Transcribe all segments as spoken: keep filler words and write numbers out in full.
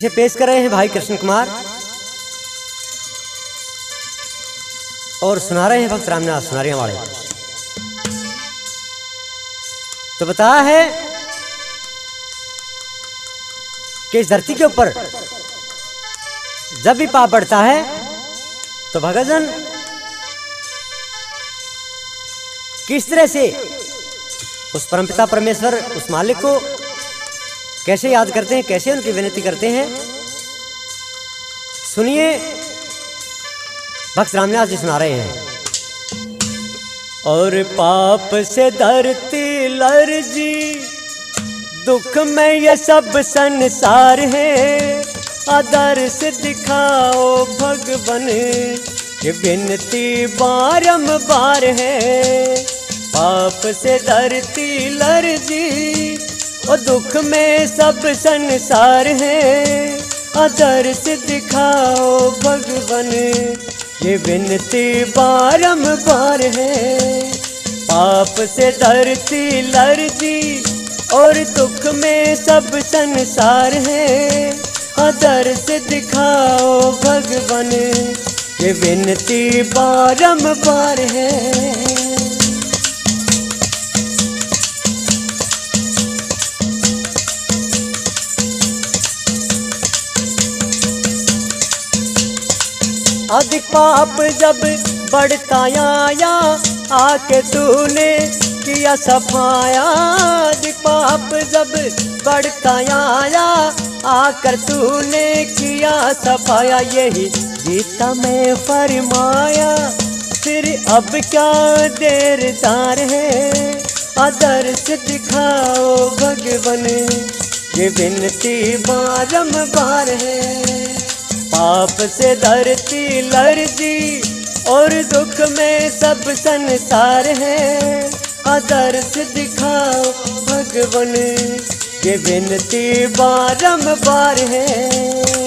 ये पेश कर रहे हैं भाई कृष्ण कुमार और सुना रहे हैं भक्त रामनाथ सुनारिया वाले। तो बताया है कि इस धरती के ऊपर जब भी पाप बढ़ता है तो भगतजन किस तरह से उस परमपिता परमेश्वर उस मालिक को कैसे याद करते हैं, कैसे उनकी विनती करते हैं। सुनिए भक्त रामनाथ जी सुना रहे हैं। और पाप से धरती लर्जी दुख में ये सब संसार है, आदर्श दिखाओ भगवन ये विनती बारंबार है। पाप से धरती लर्जी और दुख में सब संसार है, आदर्श दिखाओ भगवन ये विनती बारंबार है। पाप से धरती लर्जी और दुख में सब संसार है, आदर्श दिखाओ भगवन ये विनती बारंबार है। अधिक पाप जब बढ़ता आया आके तूने किया सफाया। अधिक पाप जब बढ़ता आया आकर तूने किया सफाया। यही गीता में फरमाया फिर अब क्या देर दार है, आदर्श दिखाओ भगवन ये विनती बारंबार है। पाप से धरती लर्जी और दुख में सब संसार है, आदर्श दिखाओ भगवन ये विनती बारंबार है।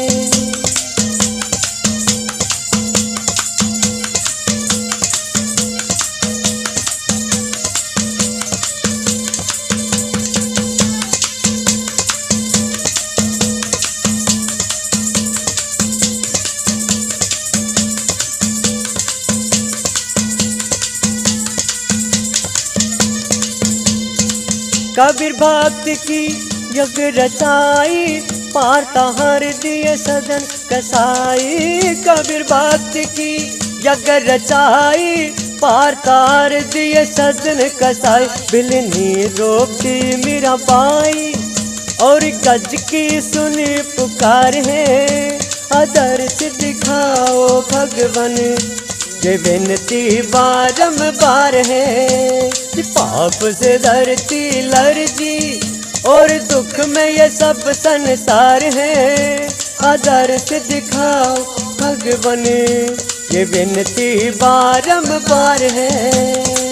कबीर भक्त की यज्ञ रचाई पारता हर दिए सदन कसाई। कबीर भक्त की यज्ञ रचाई पारता हर दिए सदन कसाई। बिलनी रोकती मीरा बाई और गज की सुनी पुकार है, आदर्श दिखाओ भगवन ये विनती बारंबार है। पाप से धरती लर्जी और दुख में ये सब संसार है, आदर्श दिखाओ भगवन ये विनती बारंबार है।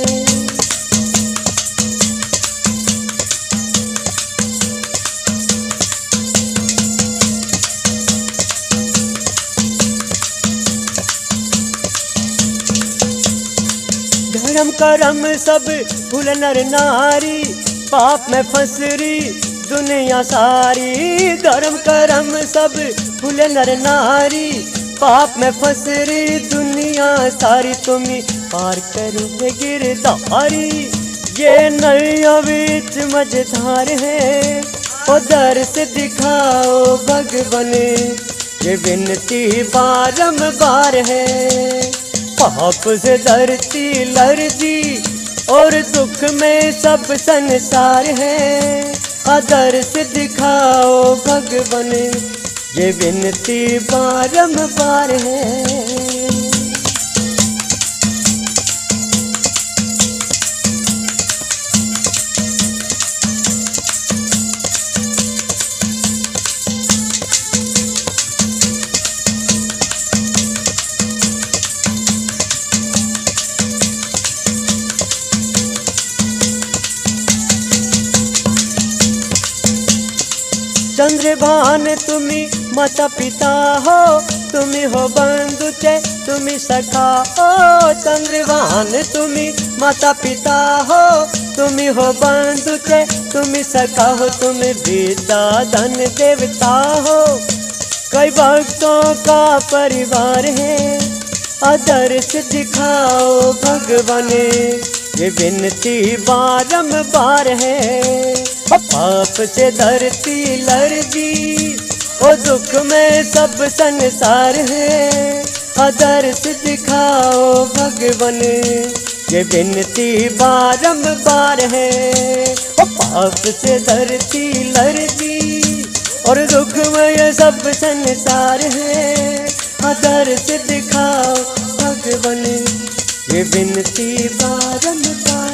धर्म कर्म सब भूल नर नारी, पाप में फंसरी दुनिया सारी। धर्म कर्म सब भूल नर नारी, पाप में फंसरी दुनिया सारी। तुम्ही पार करोगे गिरधारी ये नैया बीच मझधार है, आदर्श दिखाओ भगवन ये विनती बारंबार है। पाप से धरती लर्जी और दुख में सब संसार है, आदर्श दिखाओ भगवन ये विनती बारंबार है। चंद्रभान तुम्ही माता पिता हो, तुम्ही हो बंधु चे तुम्ही सखा हो। चंद्रभान तुम्ही माता पिता हो, तुम्ही हो बंधु चे तुम्ही सखा हो। तुम्ही विद्या धन देवता हो, कई भक्तों का परिवार है, आदर्श दिखाओ भगवान, ये विनती बारंबार है। पाप से धरती लर्जी, ओ दुख में सब संसार है, आदर्श दिखाओ भगवान, ये विनती बारंबार है। ओ पाप से धरती लर्जी, और दुख में ये सब संसार है, आदर्श दिखाओ भगवान, ये विनती बारंबार।